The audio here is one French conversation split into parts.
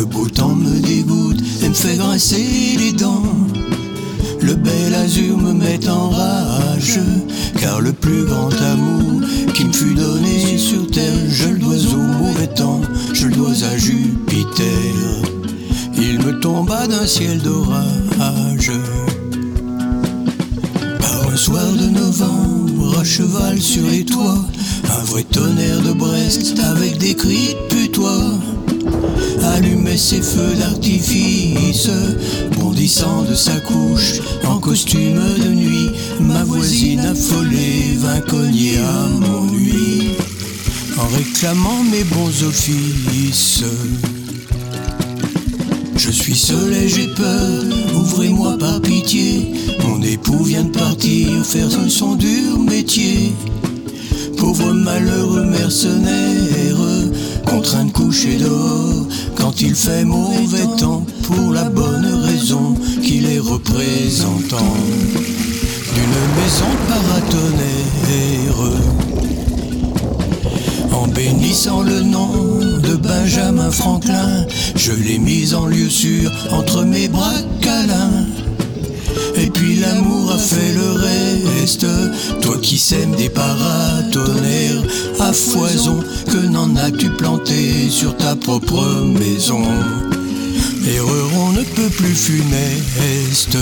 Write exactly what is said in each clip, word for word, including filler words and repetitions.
Le beau temps me dégoûte et me fait grincer les dents. Le bel azur me met en rage, car le plus grand amour qui me fut donné sur terre, je le dois au mauvais temps, je le dois à Jupiter. Il me tomba d'un ciel d'orage. Par un soir de novembre, à cheval sur les toits, un vrai tonnerre de Brest avec des cris de putois allumait ses feux d'artifice, bondissant de sa couche en costume de nuit. Ma voisine affolée vint cogner à mon nuit en réclamant mes bons offices. Je suis seul et j'ai peur, ouvrez-moi par pitié. Mon époux vient de partir faire son dur métier. Pauvre malheureux mercenaire, contraint de coucher dehors quand il fait mauvais temps, pour la bonne raison qu'il est représentant d'une maison paratonnerre. En bénissant le nom de Benjamin Franklin, je l'ai mis en lieu sûr entre mes bras câlins. Et puis l'amour a fait le reste, toi qui sèmes des paratonnerres à foison, que n'en as-tu planté sur ta propre maison? Erreur on ne peut plus funeste.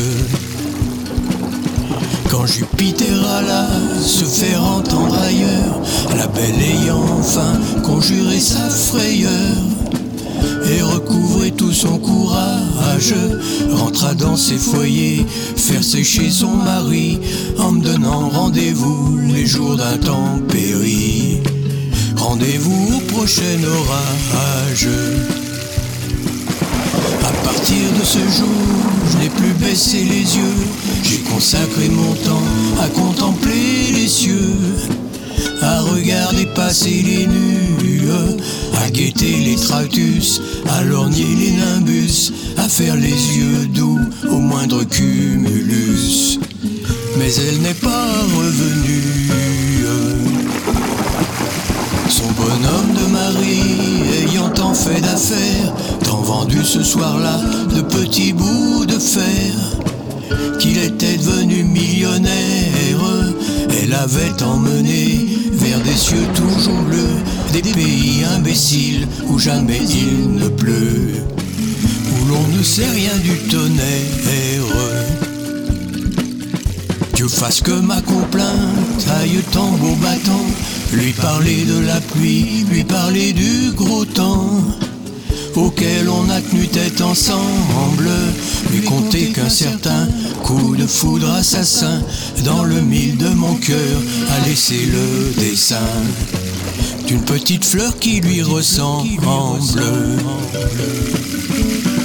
Quand Jupiter alla se faire entendre ailleurs, la belle ayant enfin conjuré sa frayeur et recouvré tout son courage, rentra dans ses foyers faire sécher son mari, en me donnant rendez-vous les jours d'intempéries. Rendez-vous au prochain orage. À partir de ce jour, je n'ai plus baissé les yeux, j'ai consacré mon temps à contempler les cieux, à regarder passer les nues, à guetter les tractus, à lorgner les nimbus, à faire les yeux doux au moindre cumulus. Mais elle n'est pas revenue. Son bonhomme de mari ayant tant fait d'affaires, tant vendu ce soir-là de petits bouts de fer, qu'il était devenu millionnaire, elle avait emmené vers des cieux toujours bleus, des pays imbéciles où jamais il ne pleut, où l'on ne sait rien du tonnerre. Dieu fasse que ma complainte aille tambour battant, lui parler de la pluie, lui parler du gros temps auquel on a tenu tête ensemble, lui conter qu'un certain coup de foudre assassin dans le mille de mon cœur a laissé le dessin d'une petite fleur qui lui ressemble.